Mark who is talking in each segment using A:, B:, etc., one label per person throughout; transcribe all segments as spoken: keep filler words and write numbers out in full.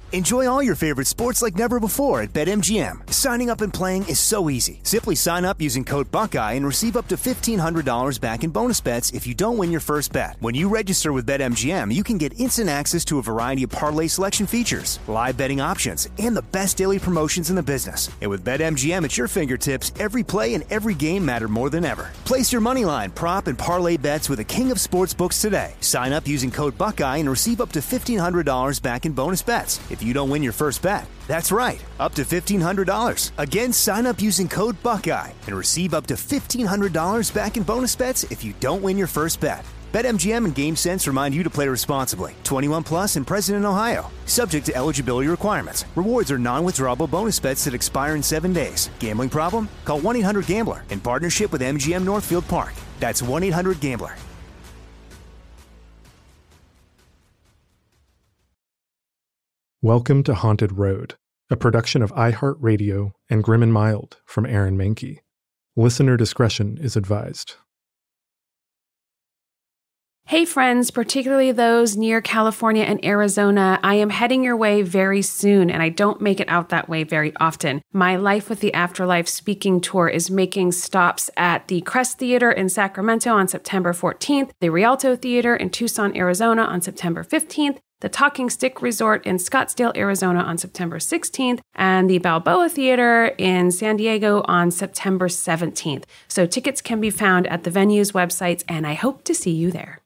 A: Enjoy all your favorite sports like never before at BetMGM. Signing up and playing is so easy. Simply sign up using code Buckeye and receive up to fifteen hundred dollars back in bonus bets if you don't win your first bet. When you register with BetMGM, you can get instant access to a variety of parlay selection features, live betting options, and the best daily promotions in the business. And with BetMGM at your fingertips, every play and every game matter more than ever. Place your moneyline, prop, and parlay bets with the king of sportsbooks today. Sign up using code Buckeye and receive up to fifteen hundred dollars back in bonus bets if you don't win your first bet. That's right, up to fifteen hundred dollars. Again, sign up using code Buckeye and receive up to fifteen hundred dollars back in bonus bets if you don't win your first bet. BetMGM and GameSense remind you to play responsibly. twenty-one plus and present in Ohio. Subject to eligibility requirements. Rewards are non-withdrawable bonus bets that expire in seven days. Gambling problem? Call one eight hundred gambler in partnership with M G M Northfield Park. That's one eight hundred gambler.
B: Welcome to Haunted Road, a production of iHeartRadio and Grim and Mild from Aaron Mahnke. Listener discretion is advised.
C: Hey friends, particularly those near California and Arizona, I am heading your way very soon, and I don't make it out that way very often. My Life with the Afterlife speaking tour is making stops at the Crest Theater in Sacramento on September fourteenth, the Rialto Theater in Tucson, Arizona on September fifteenth, the Talking Stick Resort in Scottsdale, Arizona on September sixteenth, and the Balboa Theater in San Diego on September seventeenth. So tickets can be found at the venue's websites, and I hope to see you there.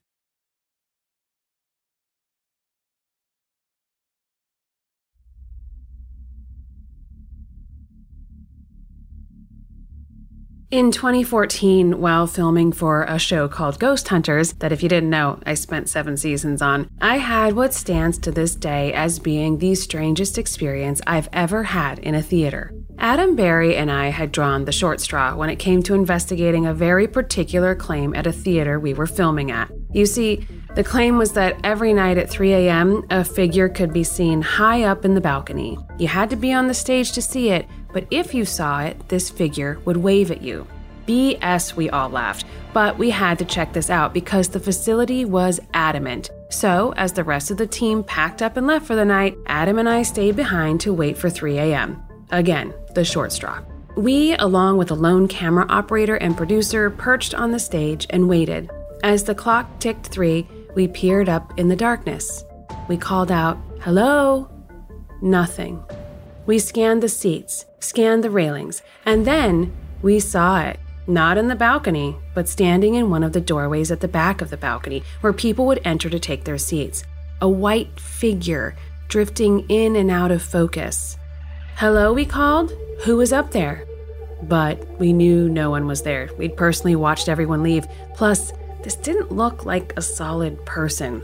C: In twenty fourteen, while filming for a show called Ghost Hunters, that if you didn't know, I spent seven seasons on, I had what stands to this day as being the strangest experience I've ever had in a theater. Adam Berry and I had drawn the short straw when it came to investigating a very particular claim at a theater we were filming at. You see, the claim was that every night at three a.m., a figure could be seen high up in the balcony. You had to be on the stage to see it, but if you saw it, this figure would wave at you. B S, we all laughed, but we had to check this out because the facility was adamant. So, as the rest of the team packed up and left for the night, Adam and I stayed behind to wait for three a.m. Again, the short straw. We, along with a lone camera operator and producer, perched on the stage and waited. As the clock ticked three, we peered up in the darkness. We called out, "Hello?" Nothing. We scanned the seats, scanned the railings, and then we saw it. Not in the balcony, but standing in one of the doorways at the back of the balcony, where people would enter to take their seats. A white figure drifting in and out of focus. "Hello," we called. "Who was up there?" But we knew no one was there. We'd personally watched everyone leave. Plus, this didn't look like a solid person.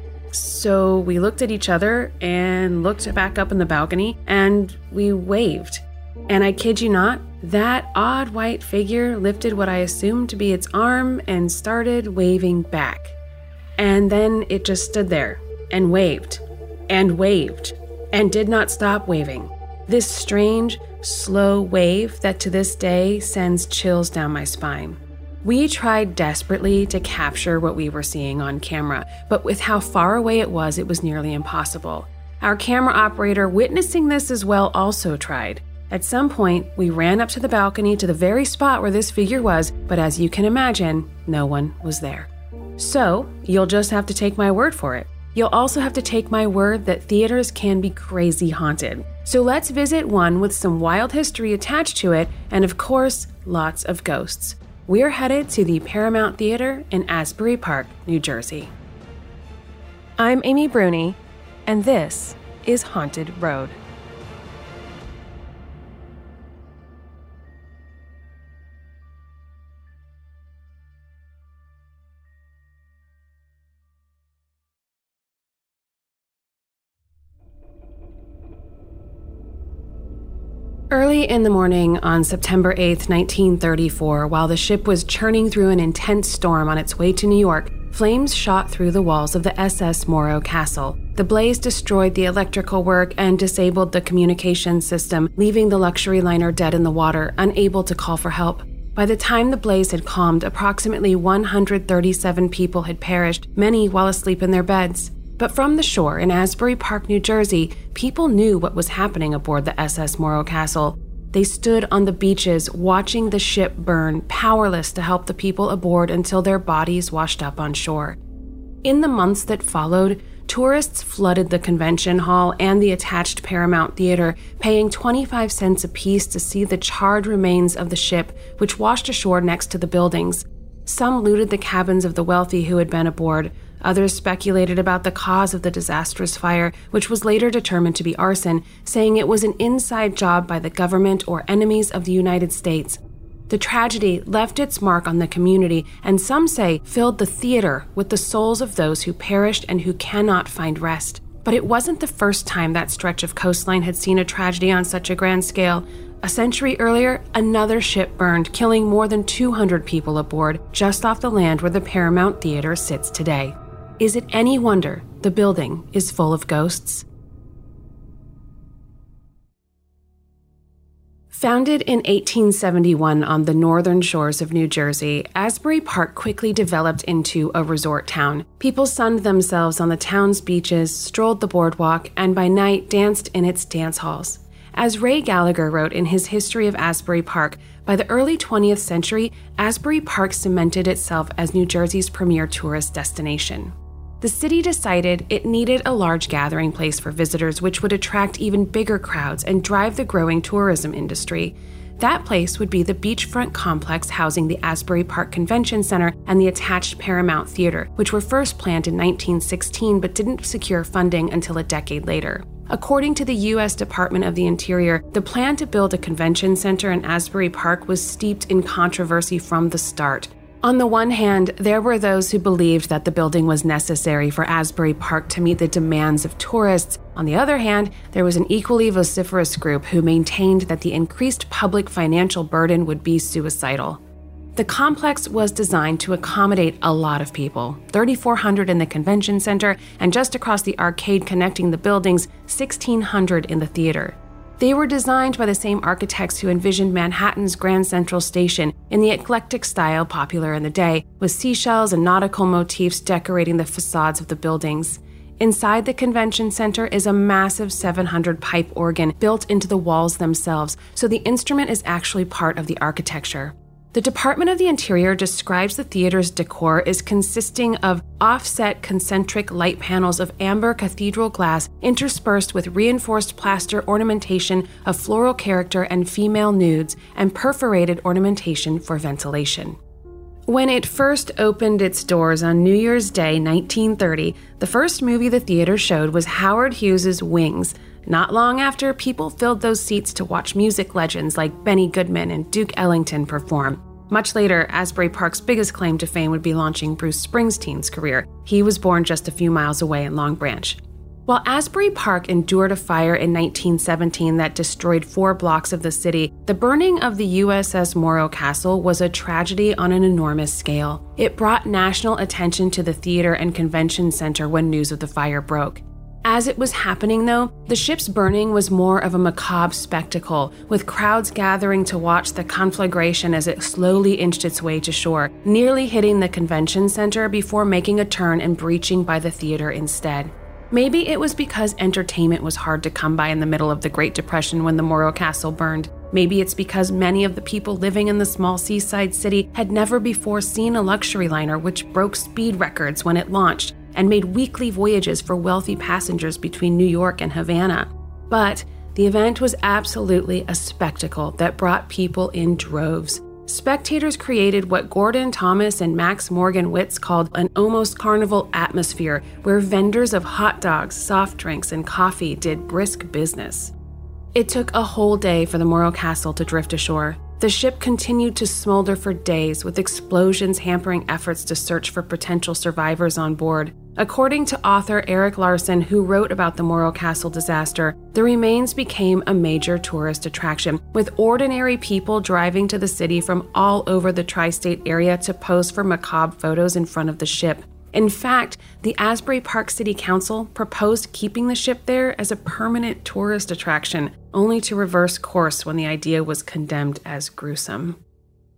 C: So we looked at each other and looked back up in the balcony, and we waved. And I kid you not, that odd white figure lifted what I assumed to be its arm and started waving back. And then it just stood there and waved and waved and did not stop waving. This strange, slow wave that to this day sends chills down my spine. We tried desperately to capture what we were seeing on camera, but with how far away it was, it was nearly impossible. Our camera operator, witnessing this as well, also tried. At some point, we ran up to the balcony to the very spot where this figure was, but as you can imagine, no one was there. So, you'll just have to take my word for it. You'll also have to take my word that theaters can be crazy haunted. So let's visit one with some wild history attached to it, and of course, lots of ghosts. We're headed to the Paramount Theater in Asbury Park, New Jersey. I'm Amy Bruni, and this is Haunted Road. Early in the morning on September eighth, nineteen thirty-four, while the ship was churning through an intense storm on its way to New York, flames shot through the walls of the S S Morro Castle. The blaze destroyed the electrical work and disabled the communication system, leaving the luxury liner dead in the water, unable to call for help. By the time the blaze had calmed, approximately one hundred thirty-seven people had perished, many while asleep in their beds. But from the shore in Asbury Park, New Jersey, people knew what was happening aboard the S S Morro Castle. They stood on the beaches watching the ship burn, powerless to help the people aboard until their bodies washed up on shore. In the months that followed, tourists flooded the convention hall and the attached Paramount Theater, paying twenty-five cents apiece to see the charred remains of the ship, which washed ashore next to the buildings. Some looted the cabins of the wealthy who had been aboard. Others speculated about the cause of the disastrous fire, which was later determined to be arson, saying it was an inside job by the government or enemies of the United States. The tragedy left its mark on the community, and some say filled the theater with the souls of those who perished and who cannot find rest. But it wasn't the first time that stretch of coastline had seen a tragedy on such a grand scale. A century earlier, another ship burned, killing more than two hundred people aboard, just off the land where the Paramount Theater sits today. Is it any wonder the building is full of ghosts? Founded in eighteen seventy-one on the northern shores of New Jersey, Asbury Park quickly developed into a resort town. People sunned themselves on the town's beaches, strolled the boardwalk, and by night danced in its dance halls. As Ray Gallagher wrote in his History of Asbury Park, by the early twentieth century, Asbury Park cemented itself as New Jersey's premier tourist destination. The city decided it needed a large gathering place for visitors which would attract even bigger crowds and drive the growing tourism industry. That place would be the beachfront complex housing the Asbury Park Convention Center and the attached Paramount Theater, which were first planned in nineteen sixteen but didn't secure funding until a decade later. According to the U S Department of the Interior, the plan to build a convention center in Asbury Park was steeped in controversy from the start. On the one hand, there were those who believed that the building was necessary for Asbury Park to meet the demands of tourists. On the other hand, there was an equally vociferous group who maintained that the increased public financial burden would be suicidal. The complex was designed to accommodate a lot of people, thirty-four hundred in the convention center, and just across the arcade connecting the buildings, sixteen hundred in the theater. They were designed by the same architects who envisioned Manhattan's Grand Central Station in the eclectic style popular in the day, with seashells and nautical motifs decorating the facades of the buildings. Inside the convention center is a massive seven hundred pipe organ built into the walls themselves, so the instrument is actually part of the architecture. The Department of the Interior describes the theater's decor as consisting of offset concentric light panels of amber cathedral glass interspersed with reinforced plaster ornamentation of floral character and female nudes, and perforated ornamentation for ventilation. When it first opened its doors on New Year's Day, nineteen thirty, the first movie the theater showed was Howard Hughes's Wings. Not long after, people filled those seats to watch music legends like Benny Goodman and Duke Ellington perform. Much later, Asbury Park's biggest claim to fame would be launching Bruce Springsteen's career. He was born just a few miles away in Long Branch. While Asbury Park endured a fire in nineteen seventeen that destroyed four blocks of the city, the burning of the U S S Morro Castle was a tragedy on an enormous scale. It brought national attention to the theater and convention center when news of the fire broke. As it was happening, though, the ship's burning was more of a macabre spectacle, with crowds gathering to watch the conflagration as it slowly inched its way to shore, nearly hitting the convention center before making a turn and breaching by the theater instead. Maybe it was because entertainment was hard to come by in the middle of the Great Depression when the Morro Castle burned. Maybe it's because many of the people living in the small seaside city had never before seen a luxury liner which broke speed records when it launched and made weekly voyages for wealthy passengers between New York and Havana. But the event was absolutely a spectacle that brought people in droves. Spectators created what Gordon Thomas and Max Morgan Witz called an almost carnival atmosphere, where vendors of hot dogs, soft drinks, and coffee did brisk business. It took a whole day for the Morro Castle to drift ashore. The ship continued to smolder for days, with explosions hampering efforts to search for potential survivors on board. According to author Eric Larson, who wrote about the Morro Castle disaster, the remains became a major tourist attraction, with ordinary people driving to the city from all over the tri-state area to pose for macabre photos in front of the ship. In fact, the Asbury Park City Council proposed keeping the ship there as a permanent tourist attraction, only to reverse course when the idea was condemned as gruesome.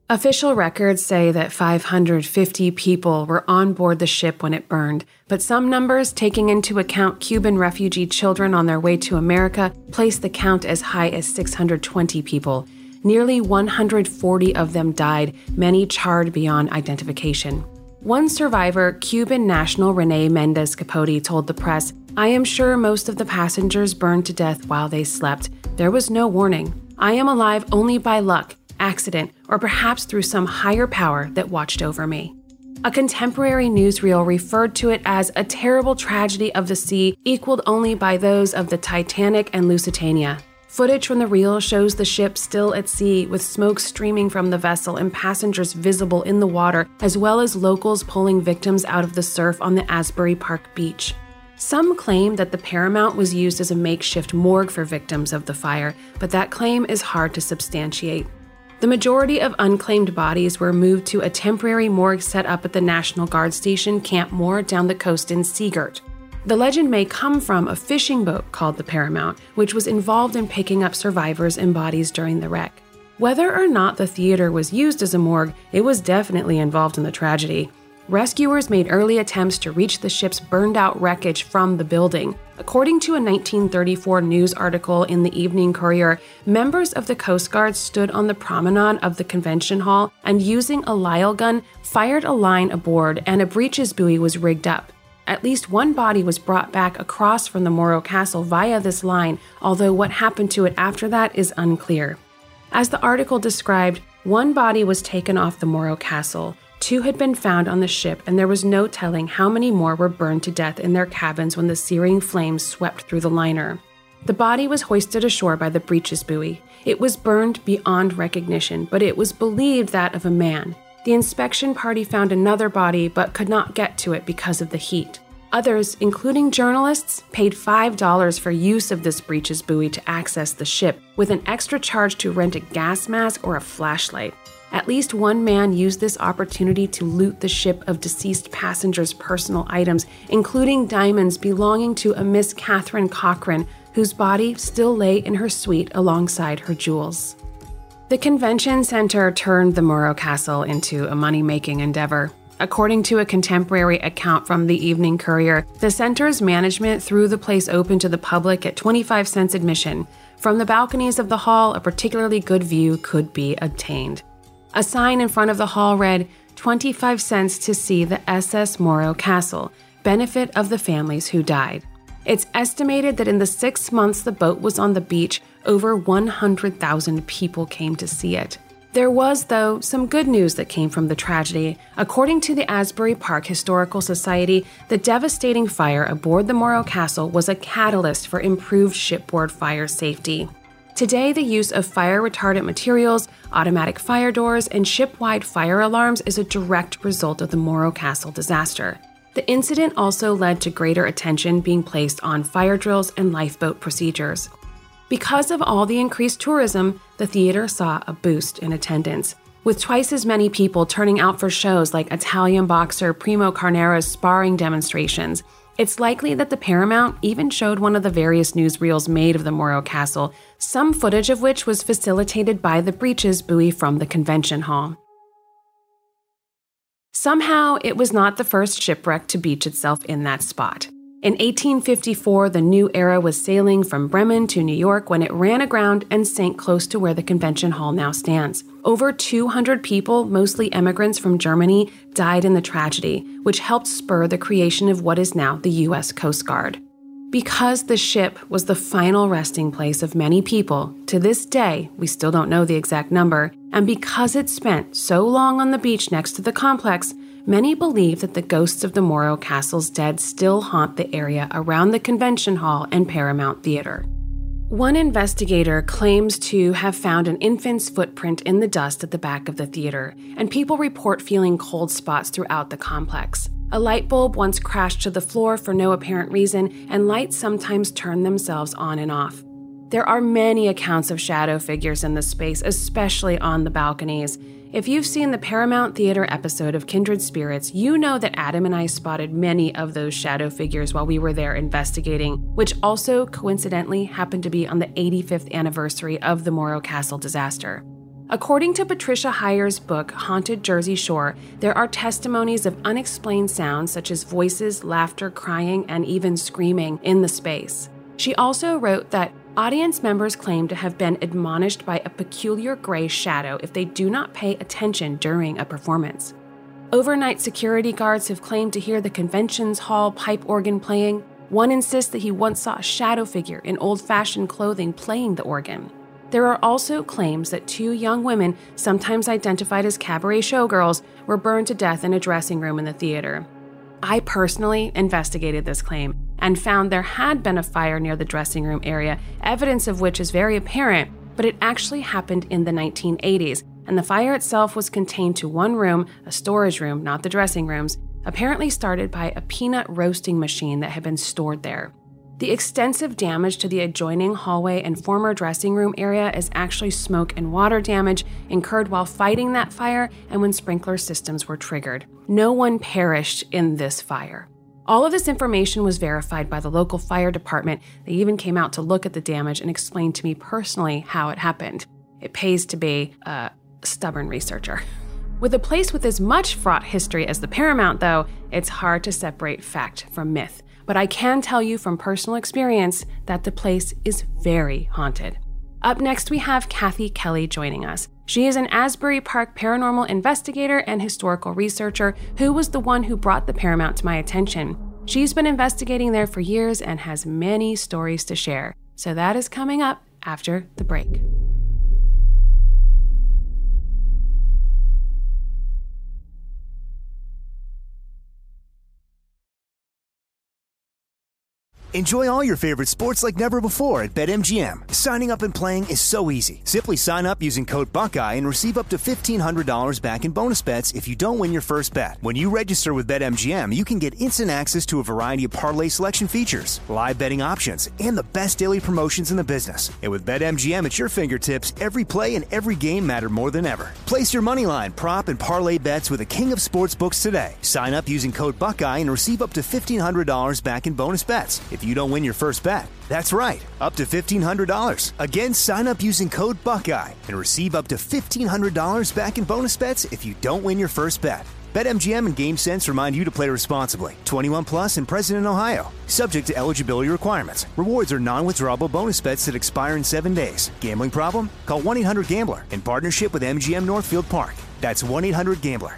C: Official records say that five hundred fifty people were on board the ship when it burned, but some numbers, taking into account Cuban refugee children on their way to America, place the count as high as six hundred twenty people. Nearly one hundred forty of them died, many charred beyond identification. One survivor, Cuban national Rene Mendez Capote, told the press, "I am sure most of the passengers burned to death while they slept. There was no warning. I am alive only by luck, accident, or perhaps through some higher power that watched over me." A contemporary newsreel referred to it as a terrible tragedy of the sea equaled only by those of the Titanic and Lusitania. Footage from the reel shows the ship still at sea with smoke streaming from the vessel and passengers visible in the water, as well as locals pulling victims out of the surf on the Asbury Park beach. Some claim that the Paramount was used as a makeshift morgue for victims of the fire, but that claim is hard to substantiate. The majority of unclaimed bodies were moved to a temporary morgue set up at the National Guard station Camp Moore down the coast in Seagirt. The legend may come from a fishing boat called the Paramount, which was involved in picking up survivors and bodies during the wreck. Whether or not the theater was used as a morgue, it was definitely involved in the tragedy. Rescuers made early attempts to reach the ship's burned-out wreckage from the building. According to a nineteen thirty-four news article in the Evening Courier, members of the Coast Guard stood on the promenade of the convention hall and, using a Lyle gun, fired a line aboard, and a breeches buoy was rigged up. At least one body was brought back across from the Morro Castle via this line, although what happened to it after that is unclear. As the article described, one body was taken off the Morro Castle. Two had been found on the ship, and there was no telling how many more were burned to death in their cabins when the searing flames swept through the liner. The body was hoisted ashore by the breeches buoy. It was burned beyond recognition, but it was believed that of a man. The inspection party found another body, but could not get to it because of the heat. Others, including journalists, paid five dollars for use of this breeches buoy to access the ship, with an extra charge to rent a gas mask or a flashlight. At least one man used this opportunity to loot the ship of deceased passengers' personal items, including diamonds belonging to a Miss Catherine Cochran, whose body still lay in her suite alongside her jewels. The convention center turned the Morro Castle into a money-making endeavor. According to a contemporary account from the Evening Courier, the center's management threw the place open to the public at twenty-five cents admission. From the balconies of the hall, a particularly good view could be obtained. A sign in front of the hall read, twenty-five cents to see the S S Morro Castle, benefit of the families who died. It's estimated that in the six months the boat was on the beach, over one hundred thousand people came to see it. There was, though, some good news that came from the tragedy. According to the Asbury Park Historical Society, the devastating fire aboard the Morro Castle was a catalyst for improved shipboard fire safety. Today, the use of fire-retardant materials, automatic fire doors, and ship-wide fire alarms is a direct result of the Morro Castle disaster. The incident also led to greater attention being placed on fire drills and lifeboat procedures. Because of all the increased tourism, the theater saw a boost in attendance, with twice as many people turning out for shows like Italian boxer Primo Carnera's sparring demonstrations. It's likely that the Paramount even showed one of the various newsreels made of the Morro Castle, some footage of which was facilitated by the breeches buoy from the convention hall. Somehow, it was not the first shipwreck to beach itself in that spot. In eighteen fifty-four, the New Era was sailing from Bremen to New York when it ran aground and sank close to where the convention hall now stands. Over two hundred people, mostly immigrants from Germany, died in the tragedy, which helped spur the creation of what is now the U S Coast Guard. Because the ship was the final resting place of many people, to this day, we still don't know the exact number, and because it spent so long on the beach next to the complex, many believe that the ghosts of the Morro Castle's dead still haunt the area around the convention hall and Paramount Theater. One investigator claims to have found an infant's footprint in the dust at the back of the theater, and people report feeling cold spots throughout the complex. A light bulb once crashed to the floor for no apparent reason, and lights sometimes turn themselves on and off. There are many accounts of shadow figures in the space, especially on the balconies. If you've seen the Paramount Theater episode of Kindred Spirits, you know that Adam and I spotted many of those shadow figures while we were there investigating, which also coincidentally happened to be on the eighty-fifth anniversary of the Morro Castle disaster. According to Patricia Heyer's book, Haunted Jersey Shore, there are testimonies of unexplained sounds such as voices, laughter, crying, and even screaming in the space. She also wrote that audience members claim to have been admonished by a peculiar gray shadow if they do not pay attention during a performance. Overnight security guards have claimed to hear the conventions hall pipe organ playing. One insists that he once saw a shadow figure in old-fashioned clothing playing the organ. There are also claims that two young women, sometimes identified as cabaret showgirls, were burned to death in a dressing room in the theater. I personally investigated this claim and found there had been a fire near the dressing room area, evidence of which is very apparent, but it actually happened in the nineteen eighties, and the fire itself was contained to one room, a storage room, not the dressing rooms, apparently started by a peanut roasting machine that had been stored there. The extensive damage to the adjoining hallway and former dressing room area is actually smoke and water damage incurred while fighting that fire and when sprinkler systems were triggered. No one perished in this fire. All of this information was verified by the local fire department. They even came out to look at the damage and explained to me personally how it happened. It pays to be a stubborn researcher. With a place with as much fraught history as the Paramount, though, it's hard to separate fact from myth. But I can tell you from personal experience that the place is very haunted. Up next, we have Kathy Kelly joining us. She is an Asbury Park paranormal investigator and historical researcher who was the one who brought the Paramount to my attention. She's been investigating there for years and has many stories to share. So that is coming up after the break.
A: Enjoy all your favorite sports like never before at BetMGM. Signing up and playing is so easy. Simply sign up using code Buckeye and receive up to fifteen hundred dollars back in bonus bets if you don't win your first bet. When you register with BetMGM, you can get instant access to a variety of parlay selection features, live betting options, and the best daily promotions in the business. And with BetMGM at your fingertips, every play and every game matter more than ever. Place your moneyline, prop, and parlay bets with the king of sportsbooks today. Sign up using code Buckeye and receive up to fifteen hundred dollars back in bonus bets if you don't win your first bet. That's right, up to fifteen hundred dollars. Again, sign up using code Buckeye and receive up to fifteen hundred dollars back in bonus bets if you don't win your first bet. BetMGM and GameSense remind you to play responsibly. twenty-one plus and present in Ohio. Subject to eligibility requirements. Rewards are non-withdrawable bonus bets that expire in seven days. Gambling problem? Call one eight hundred gambler in partnership with M G M Northfield Park. That's one eight hundred gambler.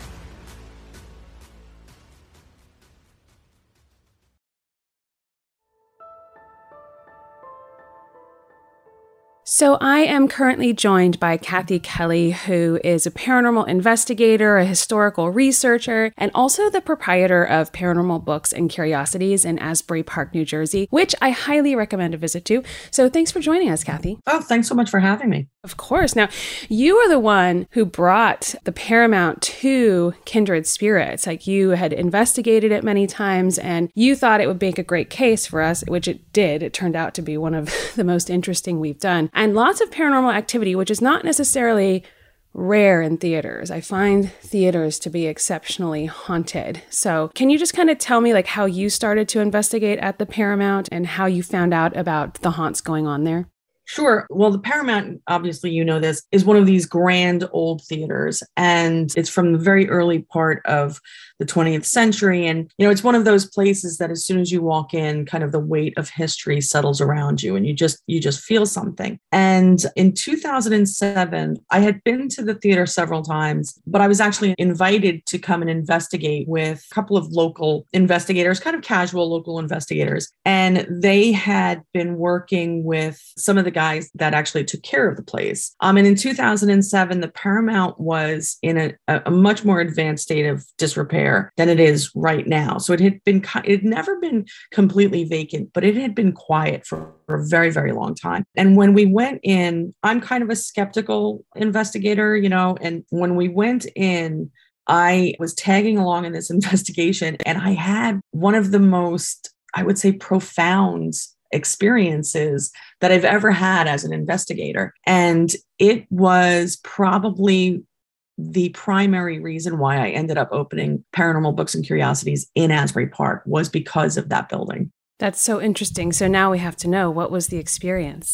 C: So I am currently joined by Kathy Kelly, who is a paranormal investigator, a historical researcher, and also the proprietor of Paranormal Books and Curiosities in Asbury Park, New Jersey, which I highly recommend a visit to. So thanks for joining us, Kathy.
D: Oh, thanks so much for having me.
C: Of course. Now, you are the one who brought the Paramount to Kindred Spirits. Like, you had investigated it many times and you thought it would make a great case for us, which it did. It turned out to be one of the most interesting we've done. And lots of paranormal activity, which is not necessarily rare in theaters. I find theaters to be exceptionally haunted. So can you just kind of tell me like how you started to investigate at the Paramount and how you found out about the haunts going on there?
D: Sure. Well, the Paramount, obviously, you know this, is one of these grand old theaters, and it's from the very early part of the twentieth century. And, you know, it's one of those places that as soon as you walk in, kind of the weight of history settles around you and you just, you just feel something. And in two thousand seven, I had been to the theater several times, but I was actually invited to come and investigate with a couple of local investigators, kind of casual local investigators. And they had been working with some of the guys that actually took care of the place. Um, and in two thousand seven, the Paramount was in a, a much more advanced state of disrepair than it is right now. So it had been, it had never been completely vacant, but it had been quiet for, for a very, very long time. And when we went in, I'm kind of a skeptical investigator, you know, and when we went in, I was tagging along in this investigation and I had one of the most, I would say, profound experiences that I've ever had as an investigator. And it was probably the primary reason why I ended up opening Paranormal Books and Curiosities in Asbury Park was because of that building.
C: That's so interesting. So now we have to know, what was the experience?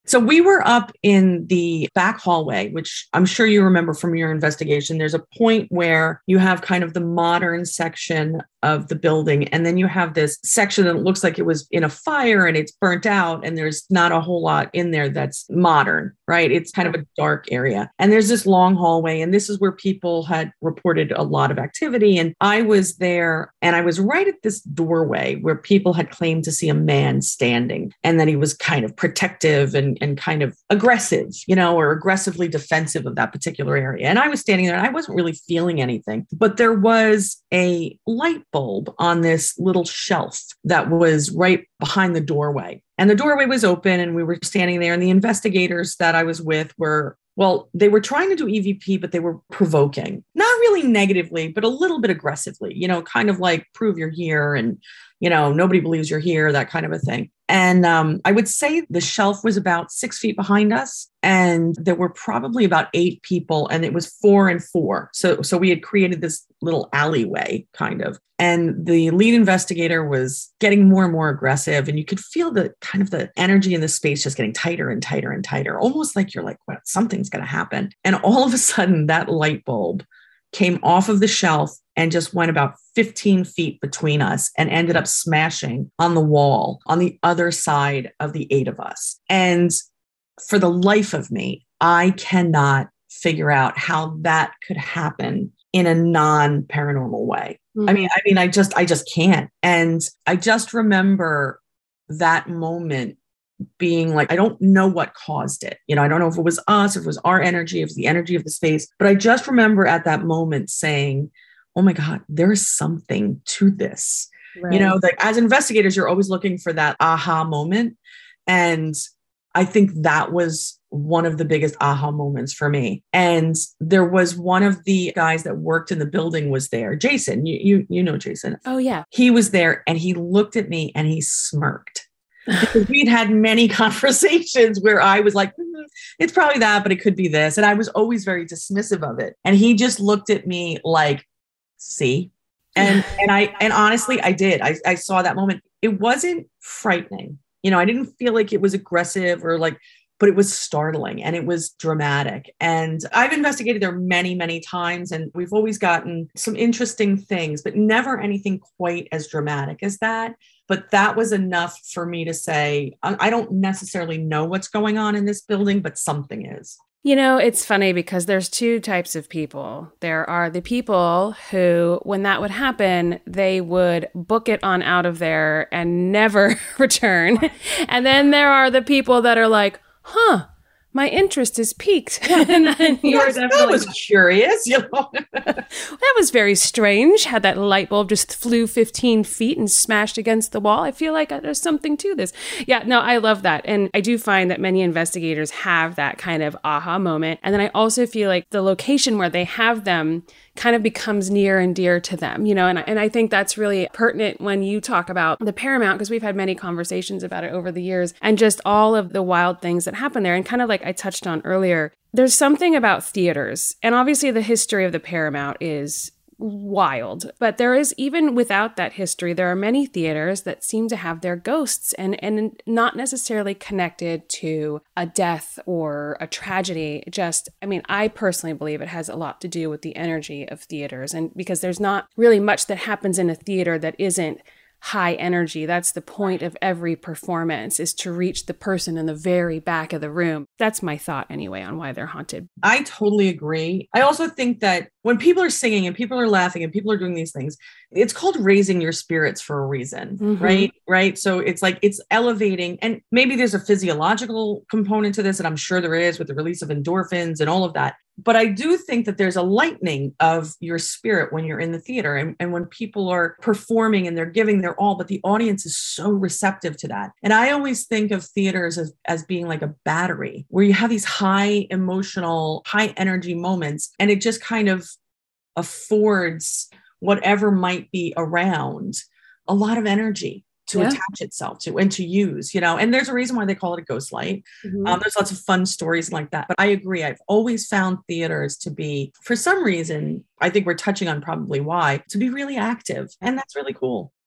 D: So we were up in the back hallway, which I'm sure you remember from your investigation. There's a point where you have kind of the modern section of the building, and then you have this section that looks like it was in a fire and it's burnt out, and there's not a whole lot in there that's modern, right? It's kind of a dark area. And there's this long hallway, and this is where people had reported a lot of activity. And I was there, and I was right at this doorway where people had claimed to see a man standing, and that he was kind of protective and and kind of aggressive, you know, or aggressively defensive of that particular area. And I was standing there and I wasn't really feeling anything, but there was a light bulb on this little shelf that was right behind the doorway. And the doorway was open and we were standing there, and the investigators that I was with were, well, they were trying to do E V P, but they were provoking, not really negatively, but a little bit aggressively, you know, kind of like prove you're here and, you know, nobody believes you're here, that kind of a thing. And um, I would say the shelf was about six feet behind us, and there were probably about eight people, and it was four and four. So, so we had created this little alleyway kind of, and the lead investigator was getting more and more aggressive, and you could feel the kind of the energy in the space just getting tighter and tighter and tighter, almost like you're like, well, something's going to happen. And all of a sudden that light bulb came off of the shelf and just went about fifteen feet between us and ended up smashing on the wall on the other side of the eight of us. And for the life of me, I cannot figure out how that could happen in a non-paranormal way. Mm-hmm. I mean, I mean, I just, I just can't. And I just remember that moment being like, I don't know what caused it. You know, I don't know if it was us, if it was our energy, if it was the energy of the space. But I just remember at that moment saying, oh my God, there is something to this. Right. You know, like as investigators, you're always looking for that aha moment. And I think that was one of the biggest aha moments for me. And there was one of the guys that worked in the building was there. Jason, you, you, you know, Jason.
C: Oh yeah.
D: He was there and he looked at me and he smirked. Because we'd had many conversations where I was like, mm, it's probably that, but it could be this. And I was always very dismissive of it. And he just looked at me like, see, and, and I, and honestly, I did, I, I saw that moment. It wasn't frightening. You know, I didn't feel like it was aggressive or like, but it was startling and it was dramatic. And I've investigated there many, many times, and we've always gotten some interesting things, but never anything quite as dramatic as that. But that was enough for me to say, I don't necessarily know what's going on in this building, but something is.
C: You know, it's funny because there's two types of people. There are the people who, when that would happen, they would book it on out of there and never return. And then there are the people that are like, huh, my interest is piqued. And then you're
D: yes, definitely... That was curious, you know.
C: That was very strange. How that light bulb just flew fifteen feet and smashed against the wall. I feel like there's something to this. Yeah, no, I love that. And I do find that many investigators have that kind of aha moment. And then I also feel like the location where they have them kind of becomes near and dear to them, you know, and, and I think that's really pertinent when you talk about the Paramount, because we've had many conversations about it over the years and just all of the wild things that happen there. And kind of like I touched on earlier, there's something about theaters, and obviously the history of the Paramount is wild, but there is, even without that history, there are many theaters that seem to have their ghosts and and not necessarily connected to a death or a tragedy. Just, I mean, I personally believe it has a lot to do with the energy of theaters, and because there's not really much that happens in a theater that isn't high energy. That's the point of every performance, is to reach the person in the very back of the room. That's my thought anyway on why they're haunted.
D: I totally agree. I also think that when people are singing and people are laughing and people are doing these things, it's called raising your spirits for a reason, mm-hmm. right? Right. So it's like, it's elevating, and maybe there's a physiological component to this, and I'm sure there is with the release of endorphins and all of that. But I do think that there's a lightening of your spirit when you're in the theater, and, and when people are performing and they're giving their all, but the audience is so receptive to that. And I always think of theaters as, as being like a battery where you have these high emotional, high energy moments, and it just kind of affords whatever might be around a lot of energy to yeah. attach itself to and to use, you know, and there's a reason why they call it a ghost light. Mm-hmm. Um, there's lots of fun stories like that. But I agree. I've always found theaters to be, for some reason, I think we're touching on probably why, to be really active. And that's really cool.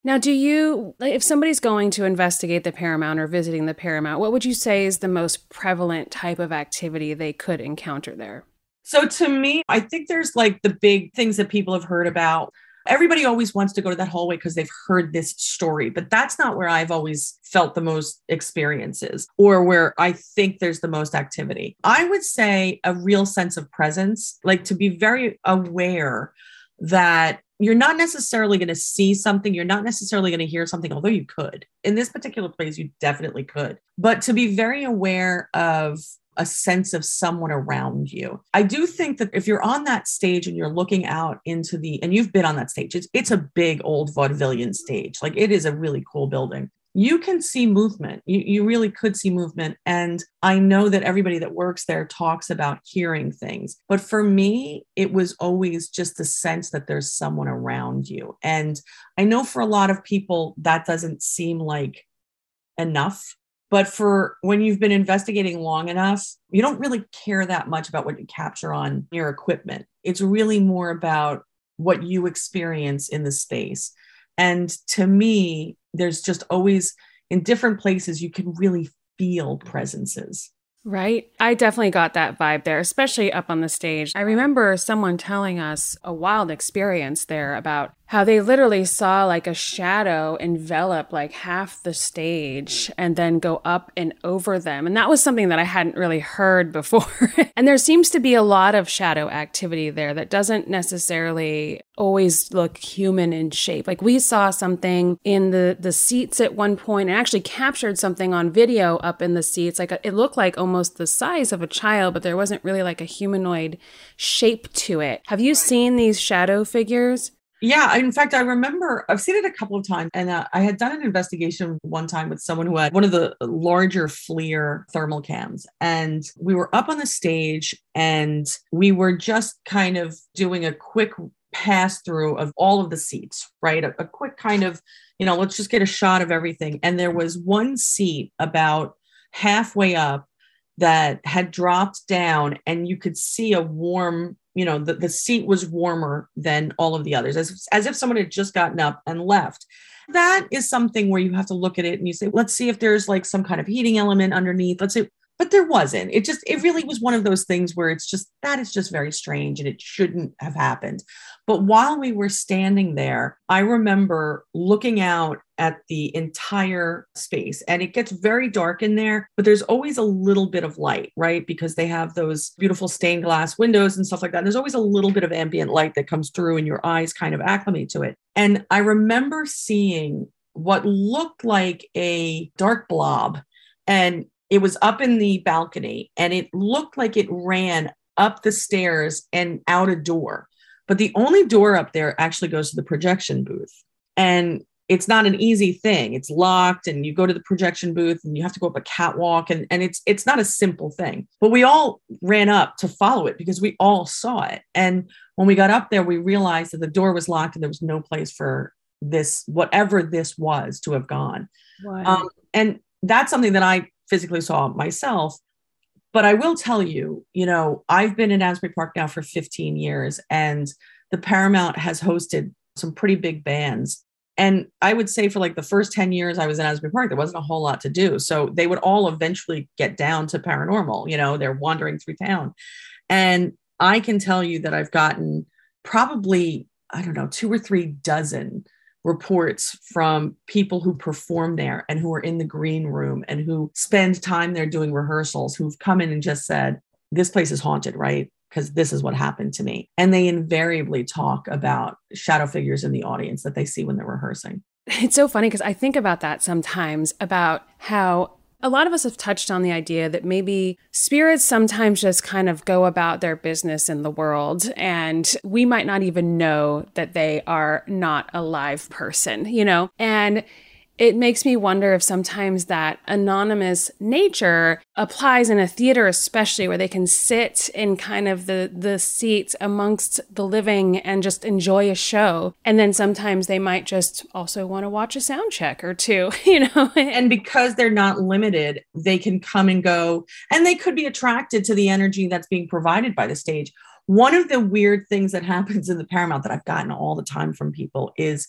C: Now, do you, like, if somebody's going to investigate the Paramount or visiting the Paramount, what would you say is the most prevalent type of activity they could encounter there?
D: So to me, I think there's like the big things that people have heard about. Everybody always wants to go to that hallway because they've heard this story, but that's not where I've always felt the most experiences or where I think there's the most activity. I would say a real sense of presence, like to be very aware that you're not necessarily going to see something. You're not necessarily going to hear something, although you could. In this particular place, you definitely could. But to be very aware of a sense of someone around you. I do think that if you're on that stage and you're looking out into the, and you've been on that stage, it's, it's a big old vaudevillian stage. Like it is a really cool building. You can see movement. You, you really could see movement. And I know that everybody that works there talks about hearing things. But for me, it was always just the sense that there's someone around you. And I know for a lot of people, that doesn't seem like enough. But for when you've been investigating long enough, you don't really care that much about what you capture on your equipment. It's really more about what you experience in the space. And to me, there's just always in different places, you can really feel presences.
C: Right. I definitely got that vibe there, especially up on the stage. I remember someone telling us a wild experience there about how they literally saw like a shadow envelop like half the stage and then go up and over them. And that was something that I hadn't really heard before. And there seems to be a lot of shadow activity there that doesn't necessarily always look human in shape. Like we saw something in the, the seats at one point and actually captured something on video up in the seats. Like a, it looked like almost the size of a child, but there wasn't really like a humanoid shape to it. Have you seen these shadow figures?
D: Yeah. In fact, I remember I've seen it a couple of times, and uh, I had done an investigation one time with someone who had one of the larger FLIR thermal cams, and we were up on the stage and we were just kind of doing a quick pass through of all of the seats, right? A, a quick kind of, you know, let's just get a shot of everything. And there was one seat about halfway up that had dropped down, and you could see a warm, you know, the, the seat was warmer than all of the others, as, as if someone had just gotten up and left. That is something where you have to look at it and you say, let's see if there's like some kind of heating element underneath. Let's see. But there wasn't. It just, it really was one of those things where it's just, that is just very strange and it shouldn't have happened. But while we were standing there, I remember looking out at the entire space, and it gets very dark in there, but there's always a little bit of light, right? Because they have those beautiful stained glass windows and stuff like that. And there's always a little bit of ambient light that comes through and your eyes kind of acclimate to it. And I remember seeing what looked like a dark blob, and it was up in the balcony, and it looked like it ran up the stairs and out a door. But the only door up there actually goes to the projection booth. And it's not an easy thing. It's locked, and you go to the projection booth and you have to go up a catwalk, and, and it's it's not a simple thing. But we all ran up to follow it because we all saw it. And when we got up there, we realized that the door was locked and there was no place for this, whatever this was, to have gone.
C: Wow.
D: Um, and that's something that I physically saw myself. But I will tell you, you know, I've been in Asbury Park now for fifteen years, and the Paramount has hosted some pretty big bands. And I would say for like the first ten years I was in Asbury Park, there wasn't a whole lot to do. So they would all eventually get down to paranormal, you know, they're wandering through town. And I can tell you that I've gotten probably, I don't know, two or three dozen reports from people who perform there and who are in the green room and who spend time there doing rehearsals, who've come in and just said, this place is haunted, right? Because this is what happened to me. And they invariably talk about shadow figures in the audience that they see when they're rehearsing.
C: It's so funny because I think about that sometimes, about how a lot of us have touched on the idea that maybe spirits sometimes just kind of go about their business in the world, and we might not even know that they are not a live person, you know? And it makes me wonder if sometimes that anonymous nature applies in a theater, especially where they can sit in kind of the, the seats amongst the living and just enjoy a show. And then sometimes they might just also want to watch a sound check or two, you know?
D: And because they're not limited, they can come and go, and they could be attracted to the energy that's being provided by the stage. One of the weird things that happens in the Paramount that I've gotten all the time from people is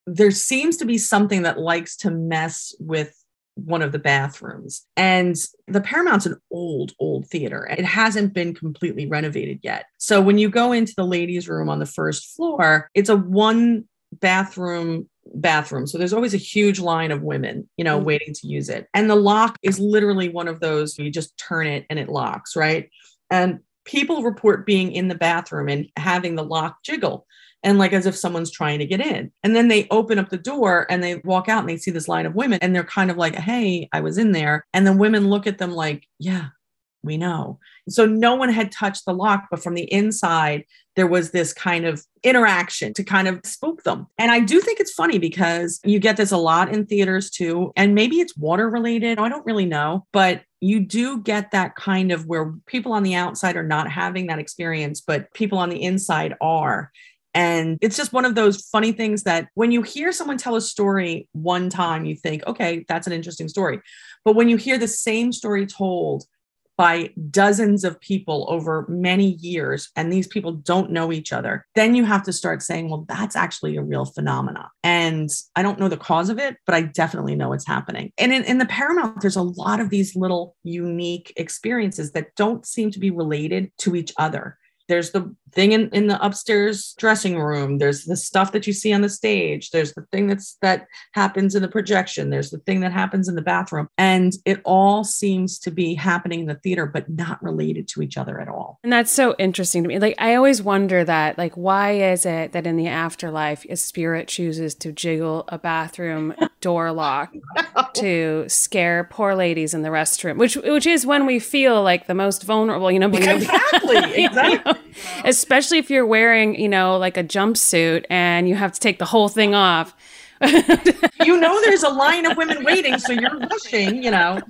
D: there seems to be something that likes to mess with one of the bathrooms. And the Paramount's an old, old theater. It hasn't been completely renovated yet. So when you go into the ladies' room on the first floor, it's a one bathroom bathroom. So there's always a huge line of women, you know, mm-hmm. waiting to use it. And the lock is literally one of those, you just turn it and it locks, right? And people report being in the bathroom and having the lock jiggle, and like as if someone's trying to get in. And then they open up the door and they walk out and they see this line of women and they're kind of like, hey, I was in there. And the women look at them like, yeah, we know. So no one had touched the lock, but from the inside, there was this kind of interaction to kind of spook them. And I do think it's funny because you get this a lot in theaters too. And maybe it's water related. I don't really know, but you do get that kind of where people on the outside are not having that experience, but people on the inside are. And it's just one of those funny things that when you hear someone tell a story one time, you think, okay, that's an interesting story. But when you hear the same story told by dozens of people over many years, and these people don't know each other, then you have to start saying, well, that's actually a real phenomenon. And I don't know the cause of it, but I definitely know it's happening. And in, in the Paramount, there's a lot of these little unique experiences that don't seem to be related to each other. There's the thing in, in the upstairs dressing room. There's the stuff that you see on the stage. There's the thing that's that happens in the projection. There's the thing that happens in the bathroom. And it all seems to be happening in the theater, but not related to each other at all.
C: And that's so interesting to me. Like, I always wonder that, like, why is it that in the afterlife, a spirit chooses to jiggle a bathroom door lock to scare poor ladies in the restroom, which which is when we feel like the most vulnerable, you know? Because,
D: exactly, exactly.
C: You know, especially if you're wearing, you know, like a jumpsuit and you have to take the whole thing off.
D: You know, there's a line of women waiting, so you're rushing, you know.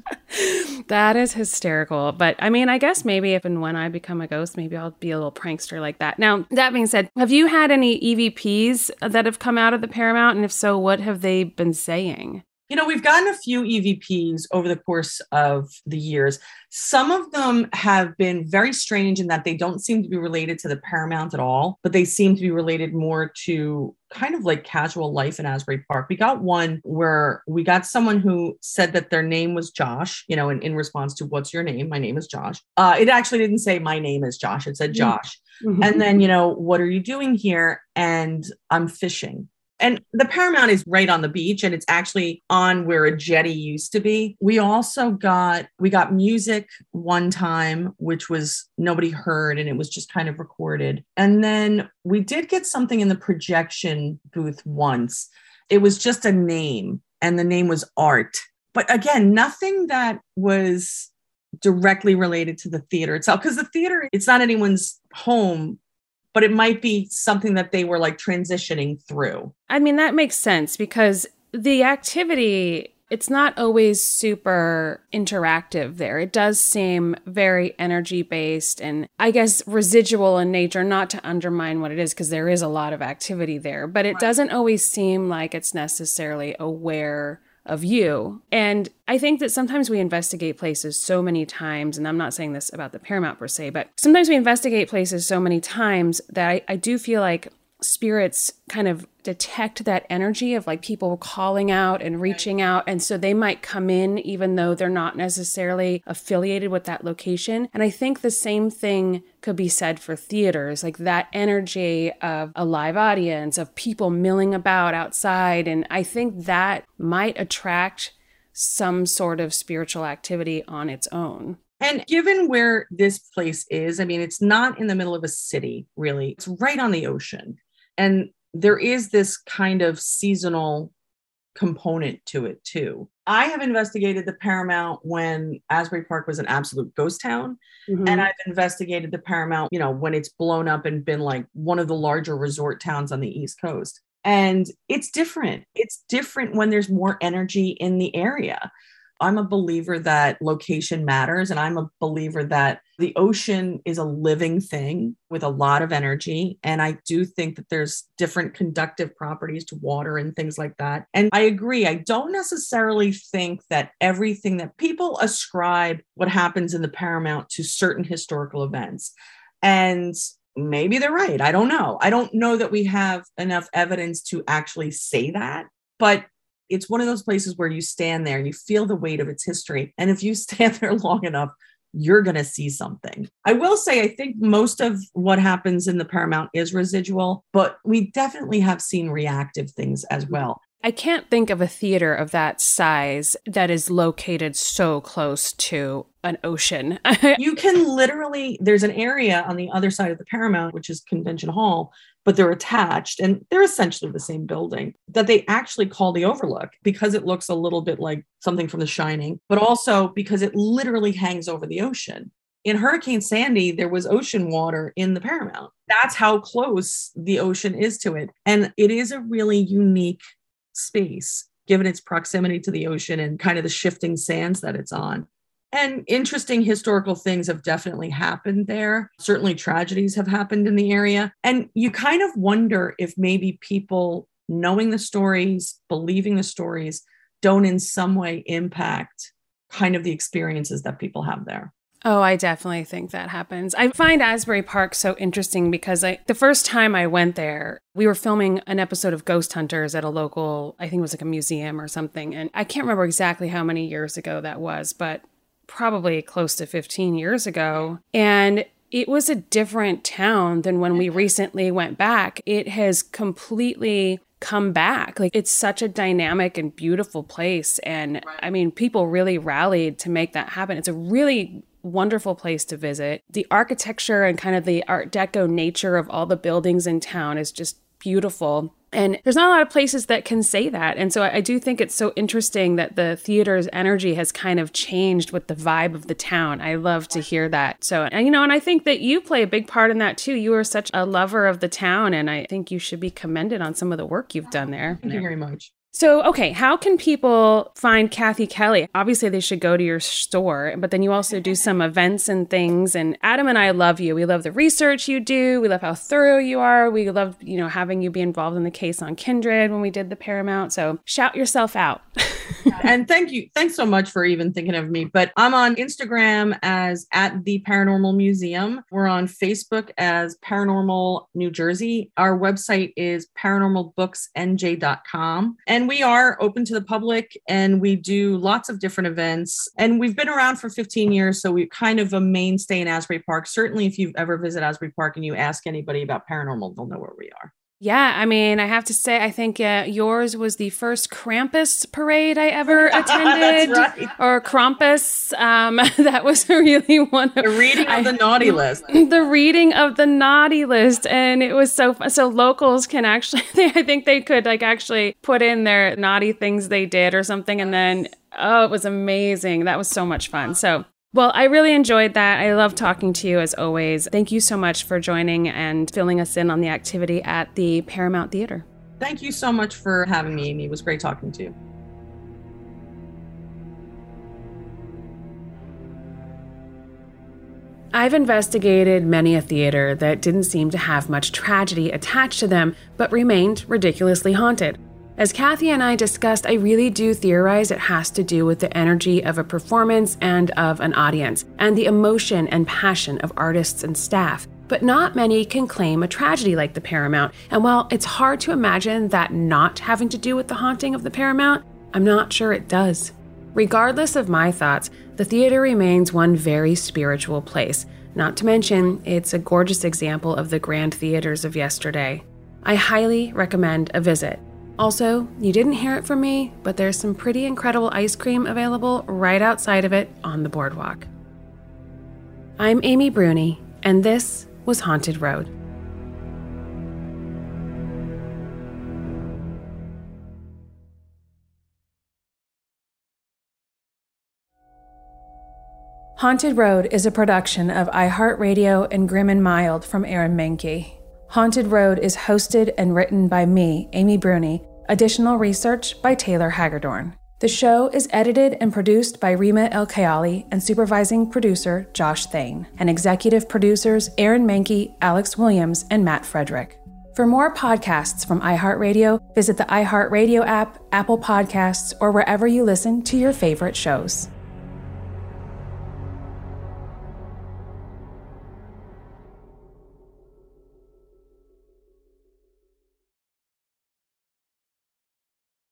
C: That is hysterical. But I mean, I guess maybe if and when I become a ghost, maybe I'll be a little prankster like that. Now, that being said, have you had any E V Ps that have come out of the Paramount? And if so, what have they been saying?
D: You know, we've gotten a few E V Ps over the course of the years. Some of them have been very strange in that they don't seem to be related to the Paramount at all, but they seem to be related more to kind of like casual life in Asbury Park. We got one where we got someone who said that their name was Josh, you know, in, in response to what's your name? My name is Josh. Uh, it actually didn't say my name is Josh. It said Josh. Mm-hmm. And then, you know, what are you doing here? And I'm fishing. And the Paramount is right on the beach, and it's actually on where a jetty used to be. We also got, we got music one time, which was nobody heard, and it was just kind of recorded. And then we did get something in the projection booth once. It was just a name, and the name was Art. But again, nothing that was directly related to the theater itself, because the theater, it's not anyone's home, but it might be something that they were like transitioning through.
C: I mean, that makes sense because the activity, it's not always super interactive there. It does seem very energy based and I guess residual in nature, not to undermine what it is, because there is a lot of activity there, but it right. doesn't always seem like it's necessarily aware of you. And I think that sometimes we investigate places so many times, and I'm not saying this about the Paramount per se, but sometimes we investigate places so many times that I, I do feel like spirits kind of detect that energy of like people calling out and reaching out. And so they might come in even though they're not necessarily affiliated with that location. And I think the same thing could be said for theaters, like that energy of a live audience, of people milling about outside. And I think that might attract some sort of spiritual activity on its own.
D: And given where this place is, I mean, it's not in the middle of a city, really. It's right on the ocean. And there is this kind of seasonal component to it, too. I have investigated the Paramount when Asbury Park was an absolute ghost town. Mm-hmm. And I've investigated the Paramount, you know, when it's blown up and been like one of the larger resort towns on the East Coast. And it's different. It's different when there's more energy in the area. I'm a believer that location matters. And I'm a believer that the ocean is a living thing with a lot of energy. And I do think that there's different conductive properties to water and things like that. And I agree. I don't necessarily think that everything that people ascribe what happens in the Paramount to certain historical events. And maybe they're right. I don't know. I don't know that we have enough evidence to actually say that, but it's one of those places where you stand there and you feel the weight of its history. And if you stand there long enough, you're going to see something. I will say, I think most of what happens in the Paramount is residual, but we definitely have seen reactive things as well.
C: I can't think of a theater of that size that is located so close to an ocean.
D: You can literally, there's an area on the other side of the Paramount, which is Convention Hall, but they're attached and they're essentially the same building that they actually call the Overlook because it looks a little bit like something from The Shining, but also because it literally hangs over the ocean. In Hurricane Sandy, there was ocean water in the Paramount. That's how close the ocean is to it. And it is a really unique space, given its proximity to the ocean and kind of the shifting sands that it's on. And interesting historical things have definitely happened there. Certainly tragedies have happened in the area. And you kind of wonder if maybe people knowing the stories, believing the stories, don't in some way impact kind of the experiences that people have there.
C: Oh, I definitely think that happens. I find Asbury Park so interesting because I, the first time I went there, we were filming an episode of Ghost Hunters at a local, I think it was like a museum or something. And I can't remember exactly how many years ago that was, but probably close to fifteen years ago. And it was a different town than when we recently went back. It has completely come back. Like, it's such a dynamic and beautiful place. And I mean, people really rallied to make that happen. It's a really wonderful place to visit. The architecture and kind of the Art Deco nature of all the buildings in town is just beautiful. And there's not a lot of places that can say that. And so I, I do think it's so interesting that the theater's energy has kind of changed with the vibe of the town. I love to hear that. So, and, you know, and I think that you play a big part in that too. You are such a lover of the town, and I think you should be commended on some of the work you've done there.
D: Thank you very much.
C: So, okay, how can people find Kathy Kelly? Obviously, they should go to your store, but then you also do some events and things. And Adam and I love you. We love the research you do. We love how thorough you are. We love, you know, having you be involved in the case on Kindred when we did the Paramount. So shout yourself out.
D: And thank you. Thanks so much for even thinking of me. But I'm on Instagram as at the Paranormal Museum. We're on Facebook as Paranormal New Jersey. Our website is paranormal books n j dot com. And we are open to the public, and we do lots of different events. And we've been around for fifteen years, so we're kind of a mainstay in Asbury Park. Certainly, if you've ever visited Asbury Park and you ask anybody about paranormal, they'll know where we are.
C: Yeah, I mean, I have to say, I think uh, yours was the first Krampus parade I ever attended.
D: That's right.
C: Or Krampus. Um, that was really one of
D: the reading of I, the naughty list.
C: The reading of the naughty list, and it was so fun. So locals can actually, they, I think they could like actually put in their naughty things they did or something, and then oh, it was amazing. That was so much fun. So. Well, I really enjoyed that. I love talking to you as always. Thank you so much for joining and filling us in on the activity at the Paramount Theater.
D: Thank you so much for having me, Amy. It was great talking to you.
C: I've investigated many a theater that didn't seem to have much tragedy attached to them, but remained ridiculously haunted. As Kathy and I discussed, I really do theorize it has to do with the energy of a performance and of an audience, and the emotion and passion of artists and staff. But not many can claim a tragedy like the Paramount, and while it's hard to imagine that not having to do with the haunting of the Paramount, I'm not sure it does. Regardless of my thoughts, the theater remains one very spiritual place. Not to mention, it's a gorgeous example of the grand theaters of yesterday. I highly recommend a visit. Also, you didn't hear it from me, but there's some pretty incredible ice cream available right outside of it on the boardwalk. I'm Amy Bruni, and this was Haunted Road. Haunted Road is a production of iHeartRadio and Grim and Mild from Aaron Mahnke. Haunted Road is hosted and written by me, Amy Bruni. Additional research by Taylor Hagedorn. The show is edited and produced by Rima El-Kayali and supervising producer Josh Thane, and executive producers Aaron Mahnke, Alex Williams, and Matt Frederick. For more podcasts from iHeartRadio, visit the iHeartRadio app, Apple Podcasts, or wherever you listen to your favorite shows.